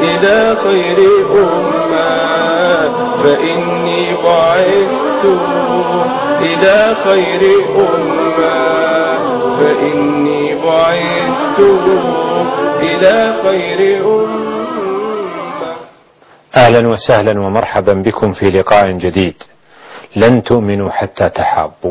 إلى خير أمة، فإني بعثت إلى خير أمة، فإني بعثت إلى خير أمة. أهلا وسهلا ومرحبا بكم في لقاء جديد. لن تؤمنوا حتى تحابوا.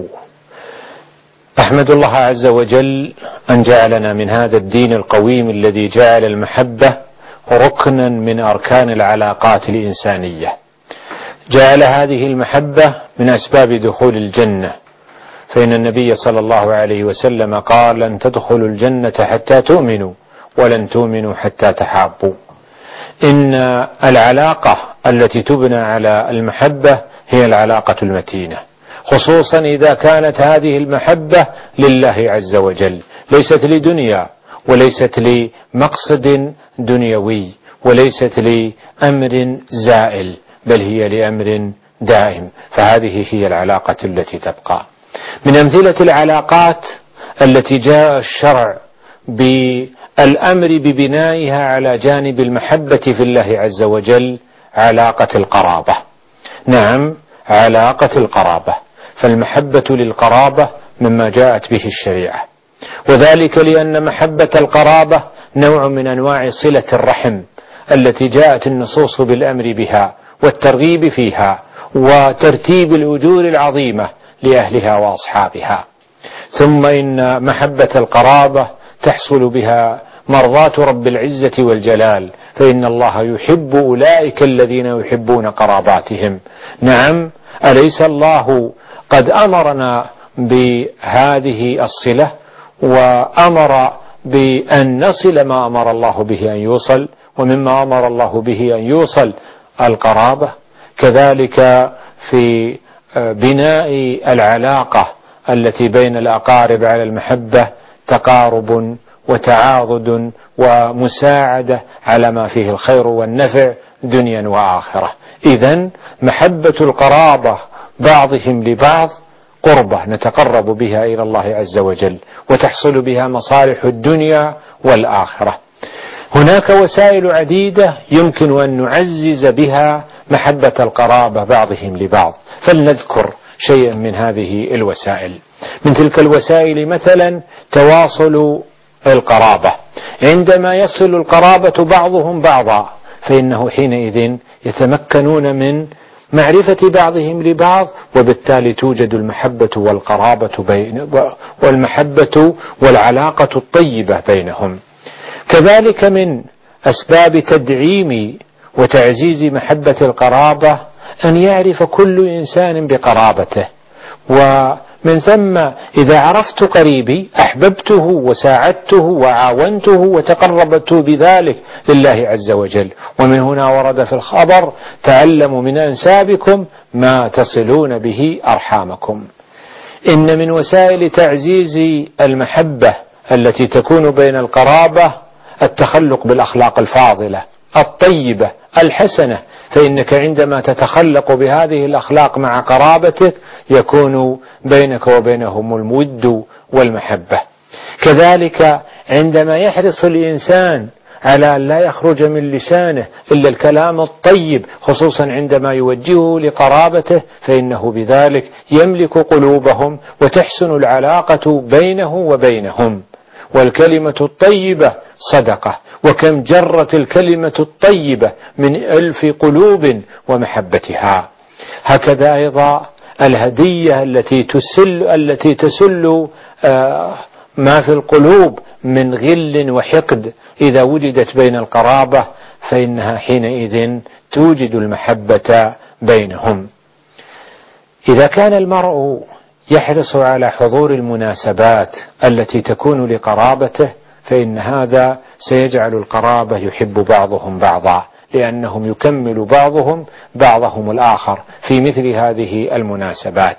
أحمد الله عز وجل أن جعلنا من هذا الدين القويم الذي جعل المحبة ركنا من أركان العلاقات الإنسانية، جعل هذه المحبة من أسباب دخول الجنة، فإن النبي صلى الله عليه وسلم قال: لن تدخلوا الجنة حتى تؤمنوا ولن تؤمنوا حتى تحابوا. إن العلاقة التي تبنى على المحبة هي العلاقة المتينة، خصوصا إذا كانت هذه المحبة لله عز وجل، ليست لدنيا وليست لمقصد دنيوي وليست لأمر زائل، بل هي لأمر دائم، فهذه هي العلاقة التي تبقى. من أمثلة العلاقات التي جاء الشرع بالأمر ببنائها على جانب المحبة في الله عز وجل علاقة القرابة. نعم، علاقة القرابة، فالمحبة للقرابة مما جاءت به الشريعة، وذلك لأن محبة القرابة نوع من أنواع صلة الرحم التي جاءت النصوص بالأمر بها والترغيب فيها وترتيب الأجور العظيمة لأهلها وأصحابها. ثم إن محبة القرابة تحصل بها مرضاة رب العزة والجلال، فإن الله يحب أولئك الذين يحبون قراباتهم. نعم، أليس الله قد أمرنا بهذه الصلة وأمر بأن نصل ما أمر الله به أن يوصل، ومما أمر الله به أن يوصل القرابة. كذلك في بناء العلاقة التي بين الأقارب على المحبة تقارب وتعاضد ومساعدة على ما فيه الخير والنفع دنيا وآخرة. إذن محبة القرابة بعضهم لبعض قربة نتقرب بها إلى الله عز وجل وتحصل بها مصالح الدنيا والآخرة. هناك وسائل عديدة يمكن أن نعزز بها محبة القرابة بعضهم لبعض، فلنذكر شيئا من هذه الوسائل. من تلك الوسائل مثلا تواصل القرابة، عندما يصل القرابة بعضهم بعضا فإنه حينئذ يتمكنون من معرفة بعضهم لبعض، وبالتالي توجد المحبة والمحبة والعلاقة الطيبة بينهم. كذلك من أسباب تدعيم وتعزيز محبة القرابة أن يعرف كل إنسان بقرابته، ومن ثم إذا عرفت قريبي أحببته وساعدته وعاونته وتقربت بذلك لله عز وجل. ومن هنا ورد في الخبر: تعلموا من أنسابكم ما تصلون به أرحامكم. إن من وسائل تعزيز المحبة التي تكون بين القرابة التخلق بالأخلاق الفاضلة الطيبة الحسنة، فإنك عندما تتخلق بهذه الأخلاق مع قرابتك يكون بينك وبينهم الود والمحبة. كذلك عندما يحرص الإنسان على أن لا يخرج من لسانه إلا الكلام الطيب، خصوصا عندما يوجهه لقرابته، فإنه بذلك يملك قلوبهم وتحسن العلاقة بينه وبينهم. والكلمة الطيبة صدقة، وكم جرت الكلمة الطيبة من ألف قلوب ومحبتها. هكذا أيضا الهدية التي تسل ما في القلوب من غل وحقد إذا وجدت بين القرابة فإنها حينئذ توجد المحبة بينهم. إذا كان المرء يحرص على حضور المناسبات التي تكون لقرابته فإن هذا سيجعل القرابة يحب بعضهم بعضا، لأنهم يكمل بعضهم الآخر في مثل هذه المناسبات.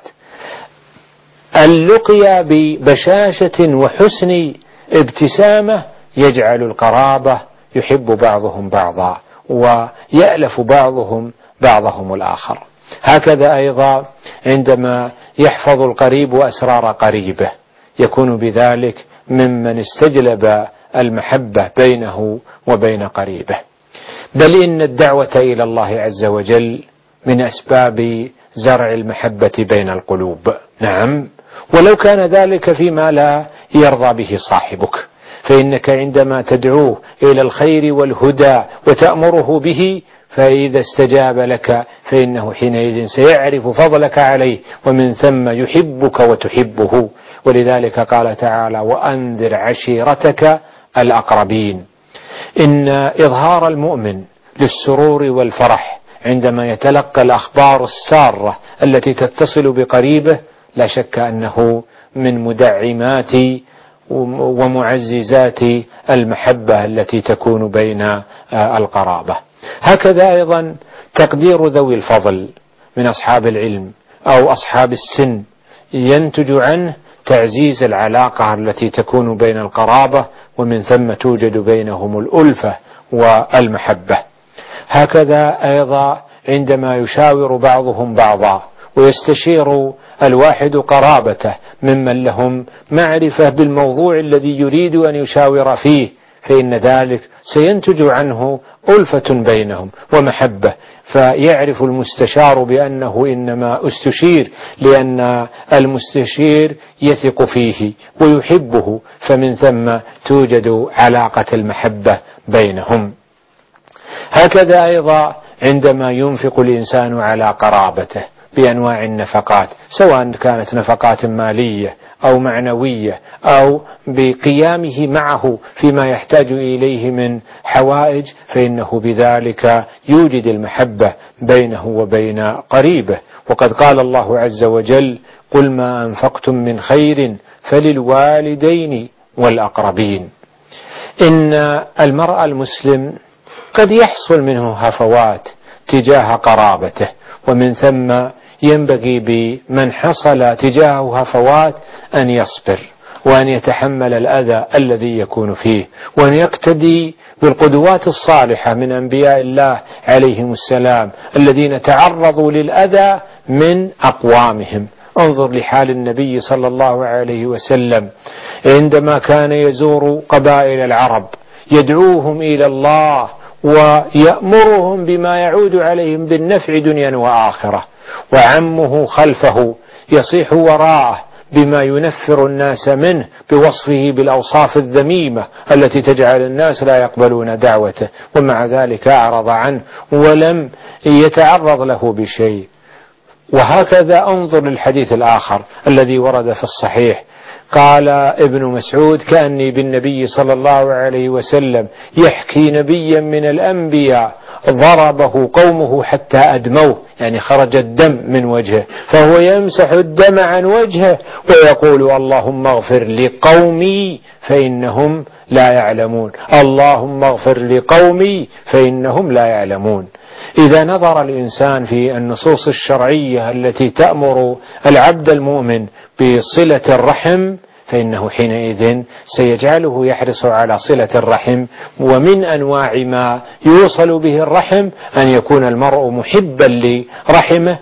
اللقيا ببشاشة وحسن ابتسامة يجعل القرابة يحب بعضهم بعضا ويألف بعضهم الآخر. هكذا أيضا عندما يحفظ القريب أسرار قريبه يكون بذلك ممن استجلب المحبة بينه وبين قريبه. بل إن الدعوة إلى الله عز وجل من أسباب زرع المحبة بين القلوب. نعم، ولو كان ذلك فيما لا يرضى به صاحبك، فإنك عندما تدعوه إلى الخير والهدى وتأمره به، فإذا استجاب لك فإنه حينئذ سيعرف فضلك عليه، ومن ثم يحبك وتحبه. ولذلك قال تعالى: وأنذر عشيرتك الأقربين. إن إظهار المؤمن للسرور والفرح عندما يتلقى الأخبار السارة التي تتصل بقريبه لا شك أنه من مدعمات ومعززات المحبة التي تكون بين القرابة. هكذا أيضا تقدير ذوي الفضل من أصحاب العلم أو أصحاب السن ينتج عنه تعزيز العلاقة التي تكون بين القرابة، ومن ثم توجد بينهم الألفة والمحبة. هكذا أيضا عندما يشاور بعضهم بعضا ويستشير الواحد قرابته ممن لهم معرفة بالموضوع الذي يريد أن يشاور فيه، فإن ذلك سينتج عنه ألفة بينهم ومحبة، فيعرف المستشار بأنه إنما استشير لأن المستشير يثق فيه ويحبه، فمن ثم توجد علاقة المحبة بينهم. هكذا أيضا عندما ينفق الإنسان على قرابته بأنواع النفقات، سواء كانت نفقات مالية أو معنوية أو بقيامه معه فيما يحتاج إليه من حوائج، فإنه بذلك يوجد المحبة بينه وبين قريبه. وقد قال الله عز وجل: قل ما أنفقتم من خير فللوالدين والأقربين. إن المرء المسلم قد يحصل منه هفوات تجاه قرابته، ومن ثم ينبغي بمن حصل تجاهه هفوات أن يصبر وأن يتحمل الأذى الذي يكون فيه، وأن يقتدي بالقدوات الصالحة من أنبياء الله عليهم السلام الذين تعرضوا للأذى من أقوامهم. انظر لحال النبي صلى الله عليه وسلم عندما كان يزور قبائل العرب يدعوهم إلى الله ويأمرهم بما يعود عليهم بالنفع دنيا وآخرة، وعمه خلفه يصيح وراءه بما ينفر الناس منه بوصفه بالأوصاف الذميمة التي تجعل الناس لا يقبلون دعوته، ومع ذلك أعرض عنه ولم يتعرض له بشيء. وهكذا انظر للحديث الآخر الذي ورد في الصحيح، قال ابن مسعود: كأني بالنبي صلى الله عليه وسلم يحكي نبيا من الأنبياء ضربه قومه حتى أدموه، يعني خرج الدم من وجهه، فهو يمسح الدم عن وجهه ويقول: اللهم اغفر لقومي فإنهم لا يعلمون، اللهم اغفر لقومي فإنهم لا يعلمون. إذا نظر الإنسان في النصوص الشرعية التي تأمر العبد المؤمن بصلة الرحم، فإنه حينئذ سيجعله يحرص على صلة الرحم. ومن أنواع ما يوصل به الرحم أن يكون المرء محبا لرحمه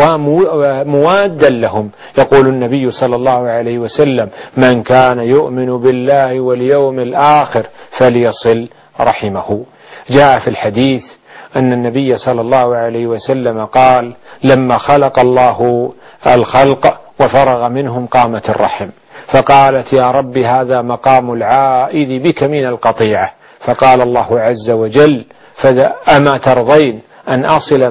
وموادا لهم. يقول النبي صلى الله عليه وسلم: من كان يؤمن بالله واليوم الآخر فليصل رحمه. جاء في الحديث أن النبي صلى الله عليه وسلم قال: لما خلق الله الخلق وفرغ منهم قامت الرحم، فقالت: يا رب هذا مقام العائذ بك من القطيعة. فقال الله عز وجل: أما ترضين أن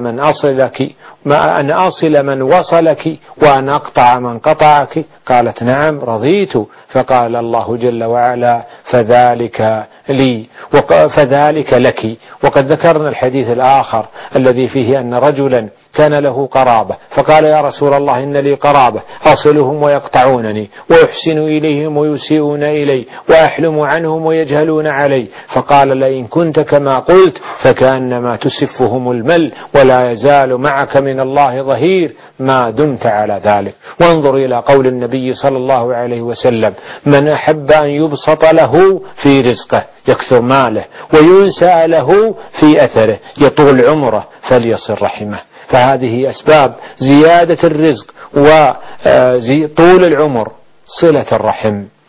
أصل من وصلك وأن أقطع من قطعك؟ قالت: نعم رضيت. فقال الله جل وعلا: فذلك لك. وقد ذكرنا الحديث الآخر الذي فيه أن رجلا كان له قرابة، فقال: يا رسول الله إن لي قرابة أصلهم ويقطعونني ويحسن إليهم ويسيئون إلي وأحلم عنهم ويجهلون علي. فقال: لئن كنت كما قلت فكأنما تسفهم المل ولا يزال معك من الله ظهير ما دمت على ذلك. وانظر إلى قول النبي صلى الله عليه وسلم: من أحب أن يبسط له في رزقه يكثر ماله وينسى له في أثره يطول عمره فليصل رحمه. فهذه أسباب زيادة الرزق وطول العمر صلة الرحم.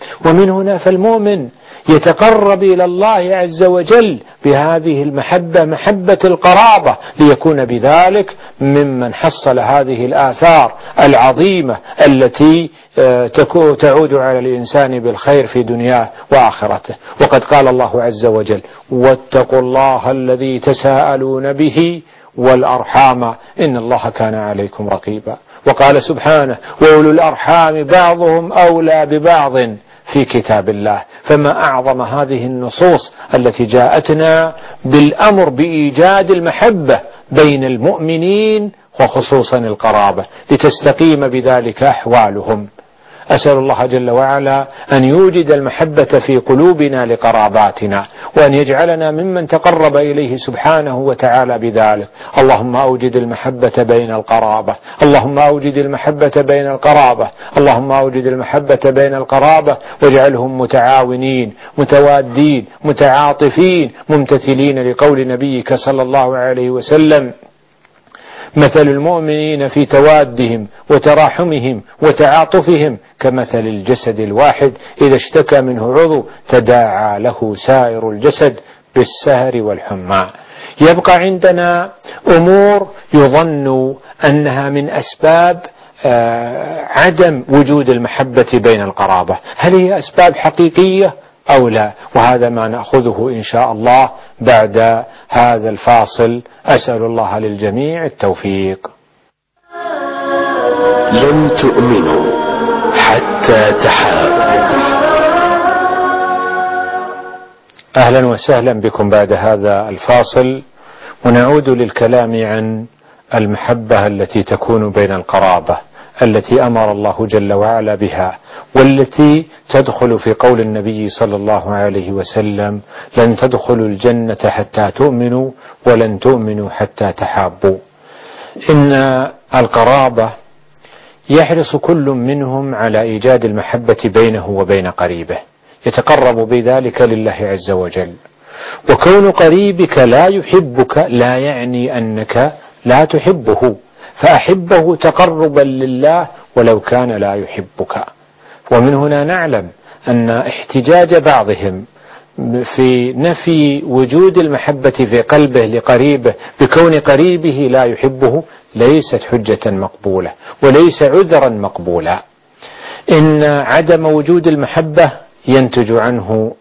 ومن هنا فالمؤمن يتقرب إلى الله عز وجل بهذه المحبة، محبة القرابة، ليكون بذلك ممن حصل هذه الآثار العظيمة التي تعود على الإنسان بالخير في دنياه وآخرته. وقد قال الله عز وجل: واتقوا الله الذي تساءلون به والأرحام إن الله كان عليكم رقيبا. وقال سبحانه: وأولو الأرحام بعضهم أولى ببعض في كتاب الله. فما أعظم هذه النصوص التي جاءتنا بالأمر بإيجاد المحبة بين المؤمنين وخصوصا القرابة لتستقيم بذلك أحوالهم. أسأل الله جل وعلا أن يوجد المحبة في قلوبنا لقراباتنا، وأن يجعلنا ممن تقرب إليه سبحانه وتعالى بذلك. اللهم أوجد المحبة بين القرابة، اللهم أوجد المحبة بين القرابة، اللهم أوجد المحبة بين القرابة، واجعلهم متعاونين متوادين متعاطفين ممتثلين لقول نبيك صلى الله عليه وسلم: مثل المؤمنين في توادهم وتراحمهم وتعاطفهم كمثل الجسد الواحد إذا اشتكى منه عضو تداعى له سائر الجسد بالسهر والحمى. يبقى عندنا أمور يظن أنها من أسباب عدم وجود المحبة بين القرابة، هل هي أسباب حقيقية أو لا؟ وهذا ما نأخذه إن شاء الله بعد هذا الفاصل. أسأل الله للجميع التوفيق. لن تؤمنوا حتى تحابوا. أهلا وسهلا بكم بعد هذا الفاصل، ونعود للكلام عن المحبة التي تكون بين القرابة التي أمر الله جل وعلا بها، والتي تدخل في قول النبي صلى الله عليه وسلم: لن تدخلوا الجنة حتى تؤمنوا ولن تؤمنوا حتى تحابوا. إن القرابة يحرص كل منهم على إيجاد المحبة بينه وبين قريبه، يتقرب بذلك لله عز وجل. وكون قريبك لا يحبك لا يعني أنك لا تحبه، فأحبه تقربا لله ولو كان لا يحبك. ومن هنا نعلم أن احتجاج بعضهم في نفي وجود المحبة في قلبه لقريبه بكون قريبه لا يحبه ليست حجة مقبولة وليس عذرا مقبولا. إن عدم وجود المحبة ينتج عنه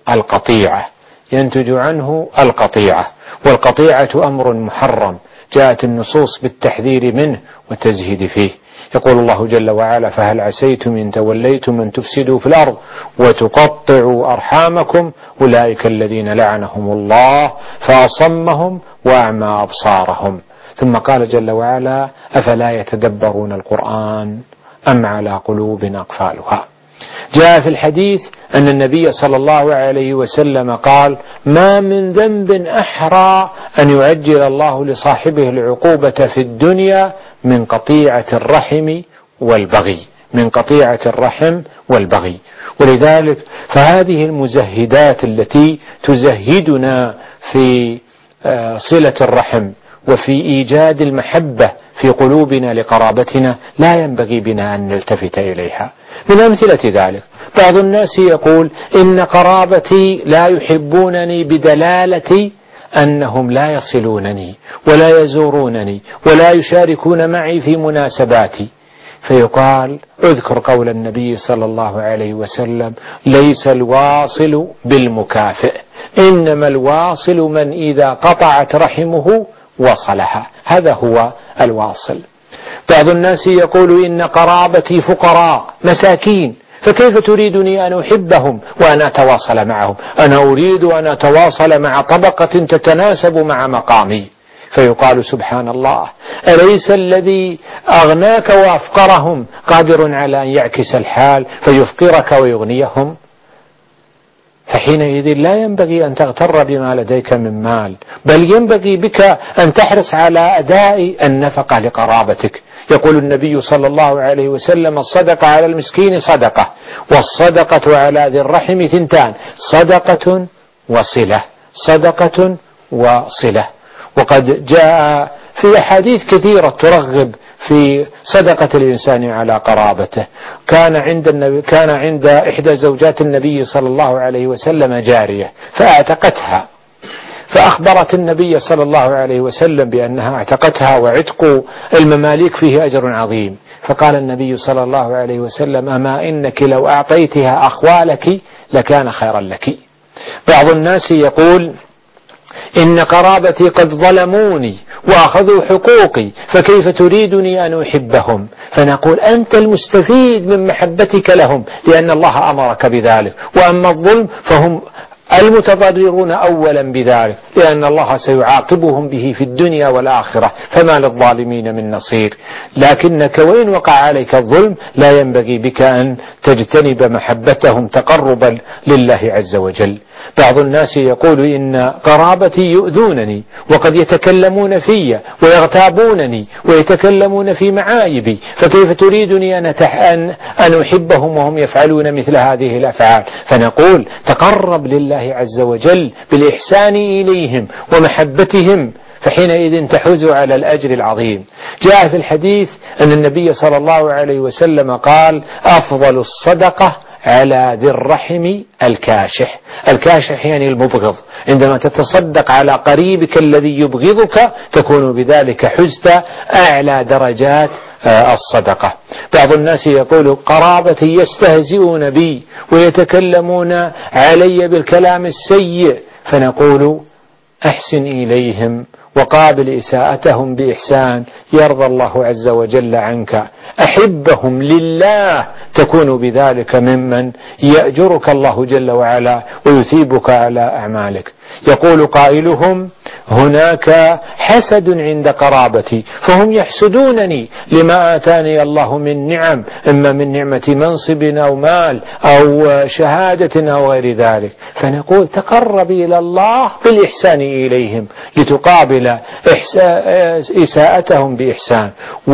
القطيعة، والقطيعة أمر محرم جاءت النصوص بالتحذير منه والتزهيد فيه. يقول الله جل وعلا: فهل عسيتم إن توليتم أن تفسدوا في الأرض وتقطعوا أرحامكم أولئك الذين لعنهم الله فأصمهم وأعمى أبصارهم. ثم قال جل وعلا: أفلا يتدبرون القرآن أم على قلوب أقفالها. جاء في الحديث أن النبي صلى الله عليه وسلم قال: ما من ذنب أحرى أن يعجل الله لصاحبه العقوبة في الدنيا من قطيعة الرحم والبغي. ولذلك فهذه المزهدات التي تزهدنا في صلة الرحم وفي إيجاد المحبة في قلوبنا لقرابتنا لا ينبغي بنا أن نلتفت إليها. من أمثلة ذلك بعض الناس يقول: إن قرابتي لا يحبونني بدلالة أنهم لا يصلونني ولا يزورونني ولا يشاركون معي في مناسباتي. فيقال: اذكر قول النبي صلى الله عليه وسلم: ليس الواصل بالمكافئ، إنما الواصل من إذا قطعت رحمه وصلها، هذا هو الواصل. بعض الناس يقول: إن قرابتي فقراء مساكين، فكيف تريدني أن أحبهم وأن أتواصل معهم؟ أنا أريد أن أتواصل مع طبقة تتناسب مع مقامي. فيقال: سبحان الله، أليس الذي أغناك وأفقرهم قادر على أن يعكس الحال فيفقرك ويغنيهم؟ فحينئذ لا ينبغي أن تغتر بما لديك من مال، بل ينبغي بك أن تحرص على أداء النفقة لقرابتك. يقول النبي صلى الله عليه وسلم: الصدقة على المسكين صدقة، والصدقة على ذي الرحم ثنتان: صدقة وصلة. وقد جاء في أحاديث كثيرة ترغب في صدقة الإنسان على قرابته. كان عند إحدى زوجات النبي صلى الله عليه وسلم جارية فأعتقتها، فأخبرت النبي صلى الله عليه وسلم بأنها اعتقتها، وعتق المماليك فيه أجر عظيم. فقال النبي صلى الله عليه وسلم: أما إنك لو أعطيتها أخوالك لكان خيرا لك. بعض الناس يقول: إن قرابتي قد ظلموني وأخذوا حقوقي فكيف تريدني أن أحبهم؟ فنقول: أنت المستفيد من محبتك لهم لأن الله أمرك بذلك، وأما الظلم فهم المتضررون أولا بذلك لأن الله سيعاقبهم به في الدنيا والآخرة، فما للظالمين من نصير. لكنك وإن وقع عليك الظلم لا ينبغي بك أن تجتنب محبتهم تقربا لله عز وجل. بعض الناس يقول: إن قرابتي يؤذونني وقد يتكلمون في ويغتابونني ويتكلمون في معايبي، فكيف تريدني أن أحبهم وهم يفعلون مثل هذه الأفعال؟ فنقول: تقرب لله عز وجل بالإحسان إليهم ومحبتهم، فحينئذ تحوز على الأجر العظيم. جاء في الحديث أن النبي صلى الله عليه وسلم قال: أفضل الصدقة على ذي الرحم الكاشح. الكاشح يعني المبغض. عندما تتصدق على قريبك الذي يبغضك تكون بذلك حزت أعلى درجات الصدقة. بعض الناس يقول: قرابتي يستهزئون بي ويتكلمون علي بالكلام السيء. فنقول: أحسن إليهم وقابل إساءتهم بإحسان يرضى الله عز وجل عنك. أحبهم لله تكون بذلك ممن يأجرك الله جل وعلا ويثيبك على أعمالك. يقول قائلهم: هناك حسد عند قرابتي فهم يحسدونني لما آتاني الله من نعم، إما من نعمة منصب أو مال أو شهادة أو غير ذلك. فنقول: تقرب إلى الله بالإحسان إليهم لتقابل إساءتهم بإحسان.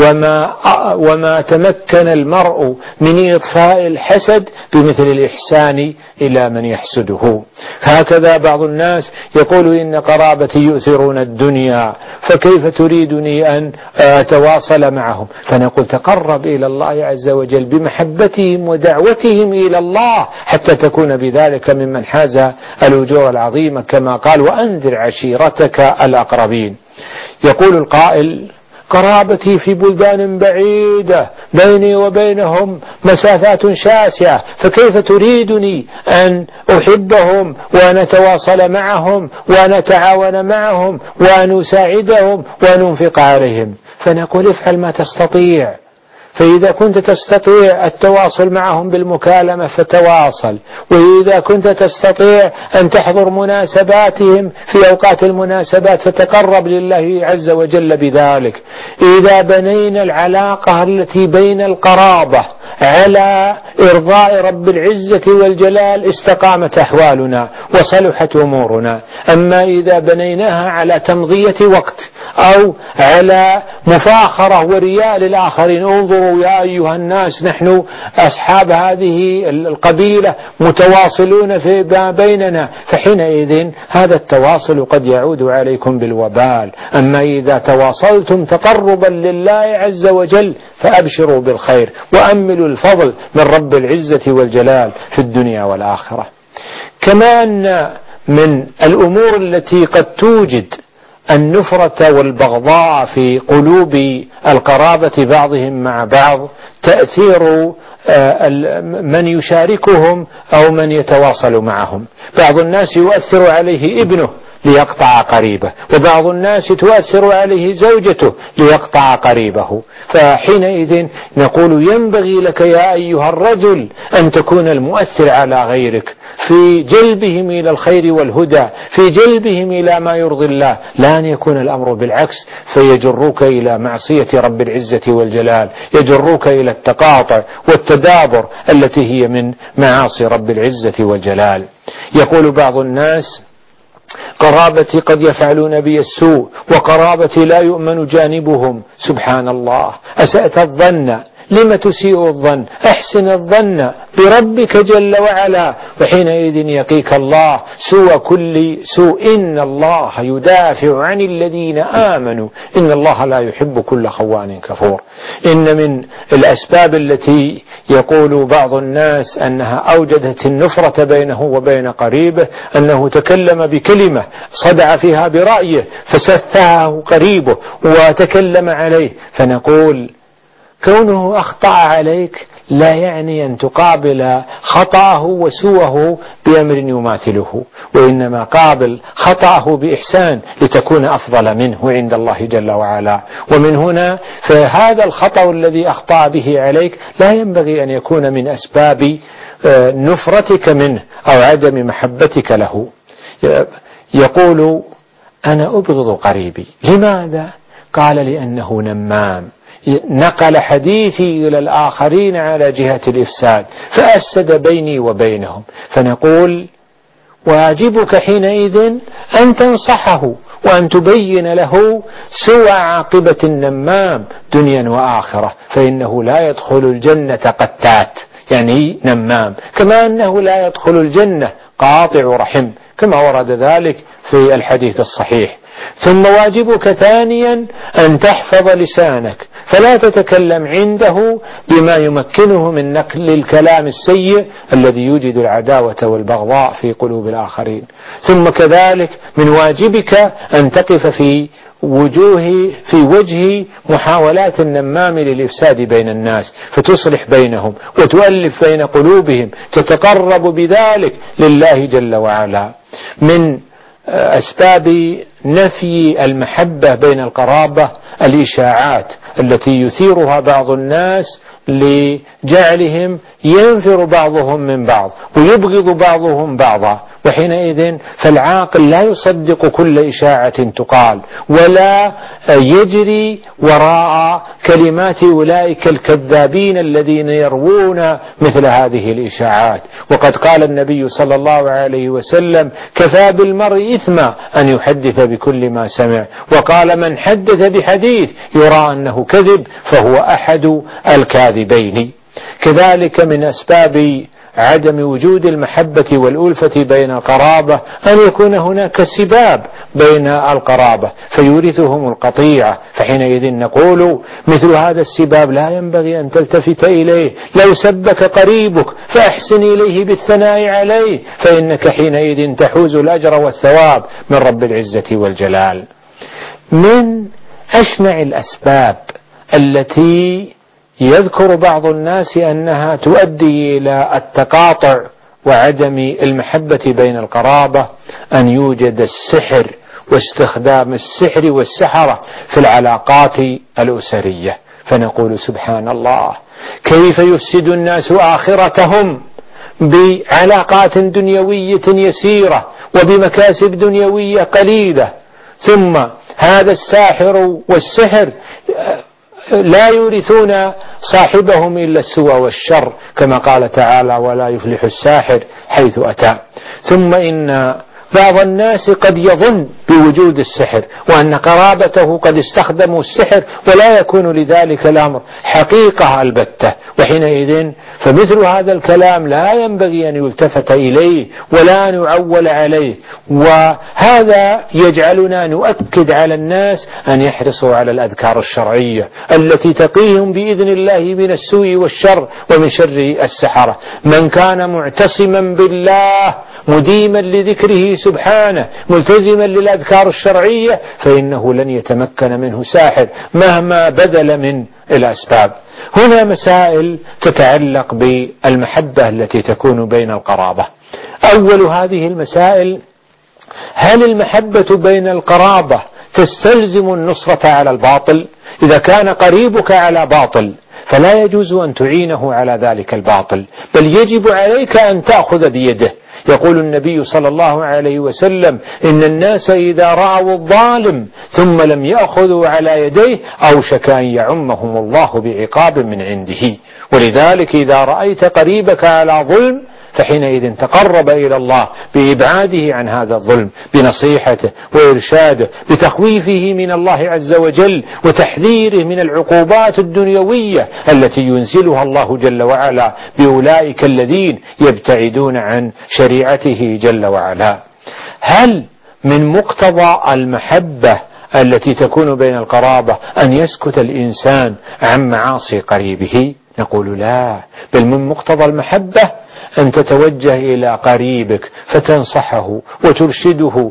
وما تمكن المرء من إطفاء الحسد بمثل الإحسان إلى من يحسده. هكذا بعض الناس يقول: إن قرابتي يؤثرون الدنيا فكيف تريدني أن أتواصل معهم؟ فنقول: تقرب إلى الله عز وجل بمحبتهم ودعوتهم إلى الله حتى تكون بذلك ممن حاز الأجور العظيمة، كما قال: وأنذر عشيرتك الأقربين. يقول القائل: قرابتي في بلدان بعيدة بيني وبينهم مسافات شاسعة، فكيف تريدني أن أحبهم وأن أتواصل معهم وأن أتعاون معهم وأن أساعدهم وأن أنفق عليهم؟ فنقول: افعل ما تستطيع. فإذا كنت تستطيع التواصل معهم بالمكالمة فتواصل، وإذا كنت تستطيع أن تحضر مناسباتهم في أوقات المناسبات فتقرب لله عز وجل بذلك. إذا بنينا العلاقة التي بين القرابة على إرضاء رب العزة والجلال استقامت أحوالنا وصلحت أمورنا. أما إذا بنيناها على تمضية وقت أو على مفاخرة ورياء للآخرين: انظروا يا أيها الناس نحن أصحاب هذه القبيلة متواصلون في بيننا، فحينئذ هذا التواصل قد يعود عليكم بالوبال. أما إذا تواصلتم تقربا لله عز وجل فأبشروا بالخير وأملوا الفضل من رب العزة والجلال في الدنيا والآخرة. كما أن من الأمور التي قد توجد النفرة والبغضاء في قلوب القرابة بعضهم مع بعض تأثير من يشاركهم أو من يتواصل معهم. بعض الناس يؤثر عليه ابنه ليقطع قريبه، وبعض الناس تؤثر عليه زوجته ليقطع قريبه. فحينئذ نقول: ينبغي لك يا أيها الرجل أن تكون المؤثر على غيرك في جلبهم إلى الخير والهدى، في جلبهم إلى ما يرضي الله، لا أن يكون الأمر بالعكس فيجروك إلى معصية رب العزة والجلال، يجروك إلى التقاطع والتدابر التي هي من معاصي رب العزة والجلال. يقول بعض الناس: قرابتي قد يفعلون بي السوء وقرابتي لا يؤمن جانبهم. سبحان الله، أسأت الظن لم تسيء الظن؟ أحسن الظن بربك جل وعلا، وحينئذ يقيك الله سوى كل سوء. إن الله يدافع عن الذين آمنوا إن الله لا يحب كل خوان كفور. إن من الأسباب التي يقول بعض الناس أنها أوجدت النفرة بينه وبين قريبه أنه تكلم بكلمة صدع فيها برأيه فسفهه قريبه وتكلم عليه، فنقول كونه أخطأ عليك لا يعني أن تقابل خطأه وسوءه بأمر يماثله، وإنما قابل خطأه بإحسان لتكون أفضل منه عند الله جل وعلا. ومن هنا فهذا الخطأ الذي أخطأ به عليك لا ينبغي أن يكون من أسباب نفرتك منه أو عدم محبتك له. يقول أنا أبغض قريبي، لماذا؟ قال لأنه نمام، نقل حديثي إلى الآخرين على جهة الإفساد فأفسد بيني وبينهم. فنقول واجبك حينئذ أن تنصحه وأن تبين له سوء عاقبة النمام دنيا وآخرة، فإنه لا يدخل الجنة قتات يعني نمام، كما أنه لا يدخل الجنة قاطع رحم كما ورد ذلك في الحديث الصحيح. ثم واجبك ثانيا أن تحفظ لسانك فلا تتكلم عنده بما يمكنه من نقل الكلام السيء الذي يوجد العداوة والبغضاء في قلوب الآخرين. ثم كذلك من واجبك أن تقف في وجه محاولات النمام للإفساد بين الناس فتصلح بينهم وتؤلف بين قلوبهم، تتقرب بذلك لله جل وعلا. من أسباب نفي المحبة بين القرابة الإشاعات التي يثيرها بعض الناس لجعلهم ينفر بعضهم من بعض ويبغض بعضهم بعضا، وحينئذ فالعاقل لا يصدق كل إشاعة تقال ولا يجري وراء كلمات أولئك الكذابين الذين يروون مثل هذه الإشاعات. وقد قال النبي صلى الله عليه وسلم كفى بالمرء إثما أن يحدث بكل ما سمع، وقال من حدث بحديث يرى أنه كذب فهو أحد الكاذبين. كذلك من أسباب عدم وجود المحبة والألفة بين القرابة أن يكون هناك سباب بين القرابة فيورثهم القطيعة، فحينئذ نقول مثل هذا السباب لا ينبغي أن تلتفت إليه. لو سبك قريبك فأحسن إليه بالثناء عليه فإنك حينئذ تحوز الأجر والثواب من رب العزة والجلال. من أشنع الأسباب التي يذكر بعض الناس أنها تؤدي إلى التقاطع وعدم المحبة بين القرابة أن يوجد السحر واستخدام السحر والسحرة في العلاقات الأسرية. فنقول سبحان الله كيف يفسد الناس آخرتهم بعلاقات دنيوية يسيرة وبمكاسب دنيوية قليلة، ثم هذا الساحر والسحر لا يورثون صاحبهم إلا السوء والشر كما قال تعالى ولا يفلح الساحر حيث أتى. ثم إن بعض الناس قد يظن بوجود السحر وأن قرابته قد استخدموا السحر ولا يكون لذلك الأمر حقيقة البتة، وحينئذ فمثل هذا الكلام لا ينبغي أن يلتفت إليه ولا نعول عليه. وهذا يجعلنا نؤكد على الناس أن يحرصوا على الأذكار الشرعية التي تقيهم بإذن الله من السوء والشر ومن شر السحرة. من كان معتصما بالله مديما لذكره سبحانه ملتزما للأذكار الشرعية فإنه لن يتمكن منه ساحر مهما بذل من الأسباب. هنا مسائل تتعلق بالمحبة التي تكون بين القرابة. أول هذه المسائل: هل المحبة بين القرابة تستلزم النصرة على الباطل؟ إذا كان قريبك على باطل فلا يجوز أن تعينه على ذلك الباطل، بل يجب عليك أن تأخذ بيده. يقول النبي صلى الله عليه وسلم إن الناس إذا رأوا الظالم ثم لم يأخذوا على يديه أوشك أن يعمهم الله بعقاب من عنده. ولذلك إذا رأيت قريبك على ظلم فحينئذ تقرب إلى الله بإبعاده عن هذا الظلم، بنصيحته وإرشاده، بتخويفه من الله عز وجل وتحذيره من العقوبات الدنيوية التي ينزلها الله جل وعلا بأولئك الذين يبتعدون عن شريعته جل وعلا. هل من مقتضى المحبة التي تكون بين القرابة أن يسكت الإنسان عن معاصي قريبه؟ نقول لا، بل من مقتضى المحبة أن تتوجه إلى قريبك فتنصحه وترشده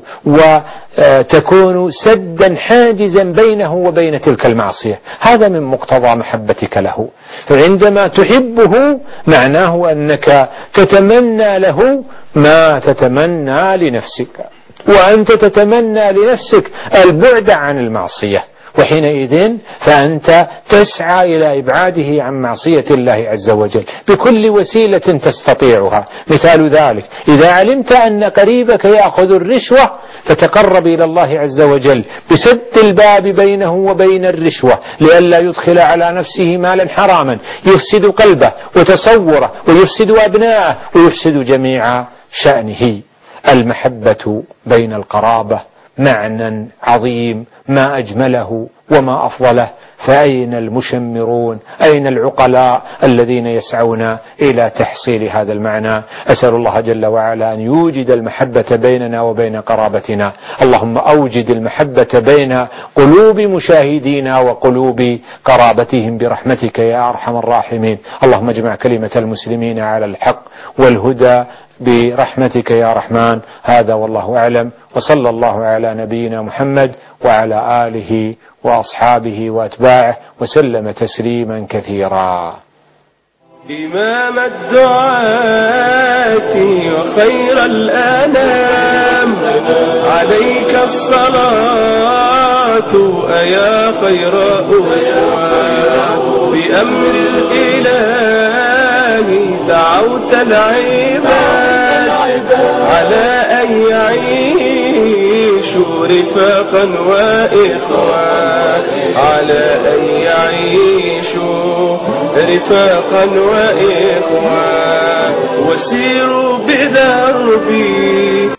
وتكون سدا حاجزا بينه وبين تلك المعصية. هذا من مقتضى محبتك له. فعندما تحبه معناه أنك تتمنى له ما تتمنى لنفسك، وأنت تتمنى لنفسك البعد عن المعصية، وحينئذ فأنت تسعى إلى إبعاده عن معصية الله عز وجل بكل وسيلة تستطيعها. مثال ذلك إذا علمت أن قريبك يأخذ الرشوة فتقرب إلى الله عز وجل بسد الباب بينه وبين الرشوة لئلا يدخل على نفسه مالا حراما يفسد قلبه وتصوره ويفسد أبناءه ويفسد جميع شأنه. المحبة بين القرابة معنى عظيم ما أجمله وما أفضله، فأين المشمرون؟ أين العقلاء الذين يسعون إلى تحصيل هذا المعنى؟ أسأل الله جل وعلا أن يوجد المحبة بيننا وبين قرابتنا. اللهم أوجد المحبة بين قلوب مشاهدينا وقلوب قرابتهم برحمتك يا أرحم الراحمين. اللهم اجمع كلمة المسلمين على الحق والهدى برحمتك يا رحمن. هذا والله أعلم، وصلى الله على نبينا محمد وعلى آله وأصحابه وأتباعه وسلم تسليما كثيرا. إمام الدعاة وخير الأنام عليك الصلاة أيا خير أسوة، بأمر الإله دعوت العباد على أن يعيشوا رفاقا وإخوان، على أن يعيشوا رفاقا وإخوان، وسيروا بدربي